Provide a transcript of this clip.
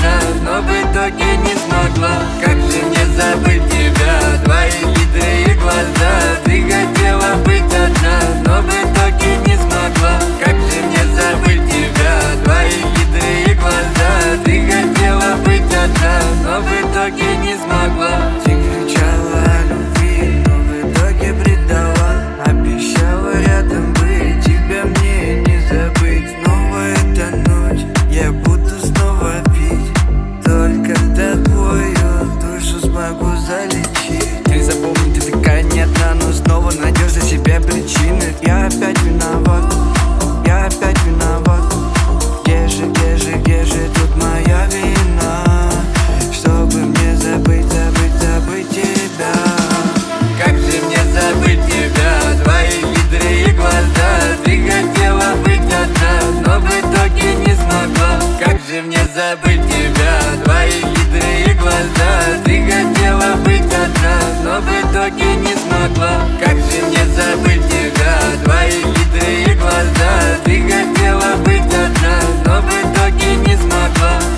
одна, но в итоге не смогла. Как же мне забыть тебя, твои хитрые глаза. Ты хотела быть одна, но в итоге не смогла. Как же мне забыть тебя, твои хитрые глаза. Ты хотела быть одна, но в итоге не смогла. Ты кричала о любви, но в итоге предала. Обещала рядом быть, тебя мне не забыть. Снова эта ночь, я буду снова пить. Только когда твою душу смогу залечить. Ты запомни, ты такая не одна, но снова найдешь для себя причины. Я опять виноват, я опять виноват. Где же тут моя вина? Чтобы мне забыть тебя. Как же мне забыть тебя, твои хитрые глаза. Ты хотела быть одна, но в итоге не смогла. Как же мне забыть тебя, твои хитрые глаза. Ты хотела быть одна, но в итоге не смогла. Как же мне забыть тебя, твои хитрые глаза. Ты хотела быть одна, но в итоге не смогла.